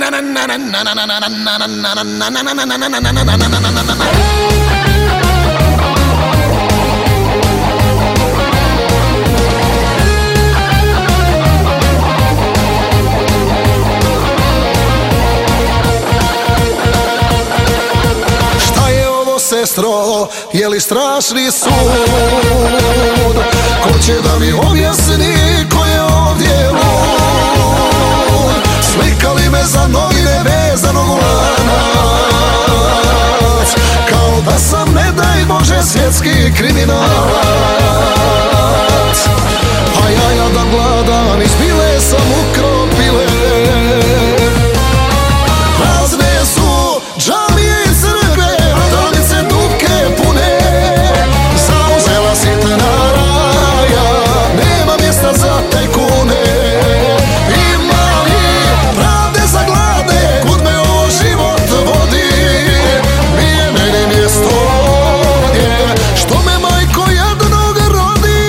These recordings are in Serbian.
Sestro, je li strašni sud? Ko će da mi objasni ko je ovdje lud? Slikali me za novine vezanog u lanac, kao da sam, ne daj Bože, svjetski kriminalac. A ja jadan gladan, izbile sam ukropile. Prazne su džamije i crkve, travnice dupke pune. Zauzela sitna raja, nema mjesta za tajkune. Ima li pravde za glade, kud me ovo život vodi? Nije meni mjesto ovdje, što me majko jednog rodi.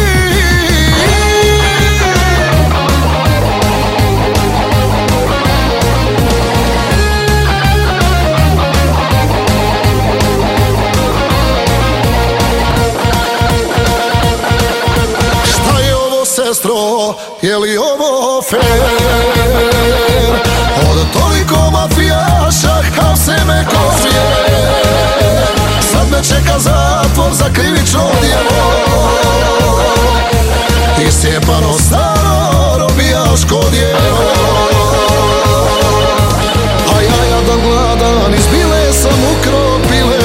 Sestro, je li ovo fair? Od toliko mafijaša hapse me ko zvijer. Sad me čeka zatvor za krivično djelo. Iscijepano staro robijaško djelo. A ja jadan gladan, izbile sam ukropile.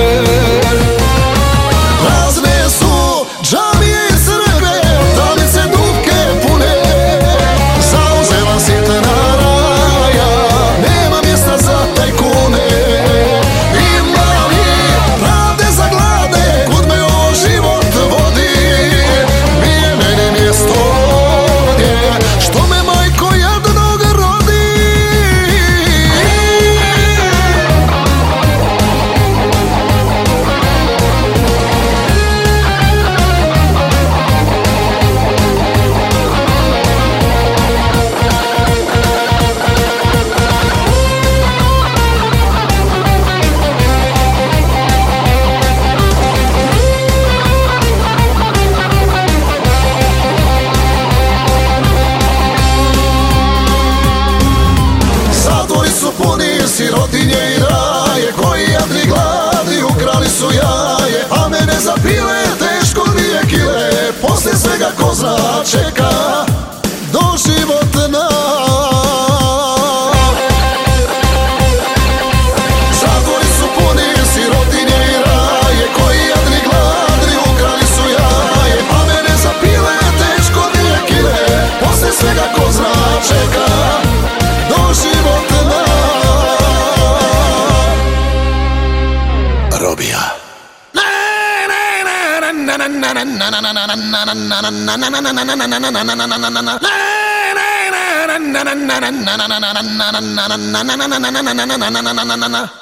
Prazne su džamije i crkve, travnice dupke pune. Zauzela sitna raja, nema mjesta za tajkune. Ima li pravde za glade, kud me ovo život vodi? Nije meni mjesto ovdje, što me majko jednog rodi. Zatvori su puni sirotinje i raje, koji jadni gladni ukrali su jaje. A mene zapile teško 2 kile, poslije svega ko zna čeka doživotna. Zatvori su puni sirotinje i raje, koji jadni gladni ukrali su jaje. A mene zapile teško 2 kile, poslije svega ko zna čeka doživotna. Robija. Na